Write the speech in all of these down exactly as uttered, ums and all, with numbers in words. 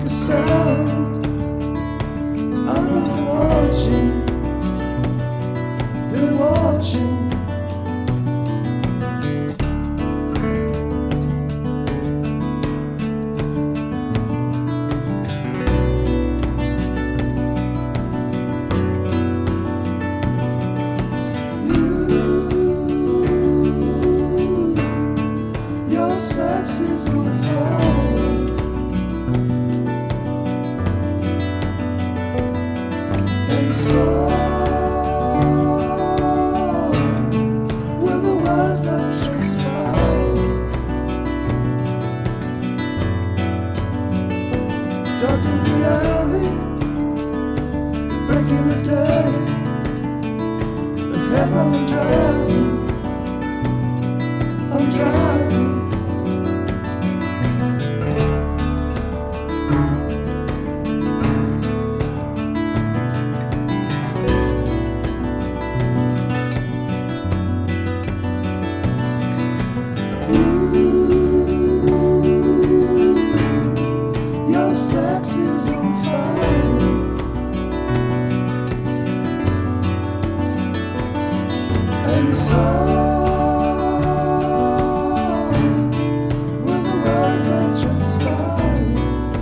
sound. I know they're watching, they're watching. You, your sex is on fire. And so were the words that transpired. Dark in the alley, breaking the day. Ahead while I'm driving, I'm driving. Your sex is on fire. And so were the words that transpired.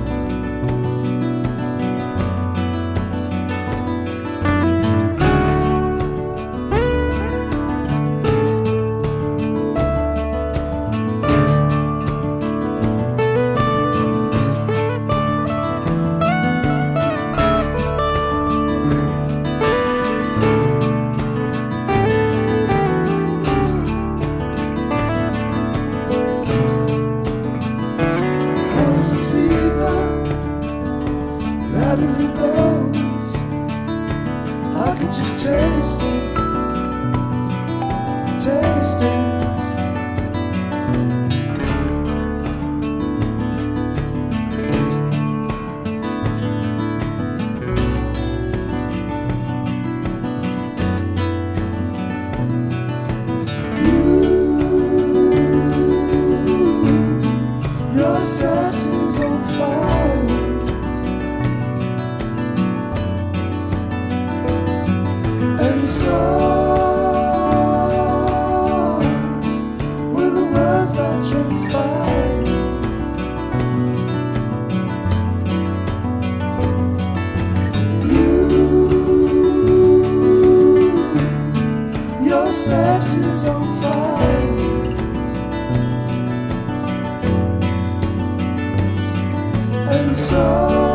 Rattling bones, I could just taste it, taste it. You, your sex is on fire. And so were the words that transpired. You, your sex is on fire. And so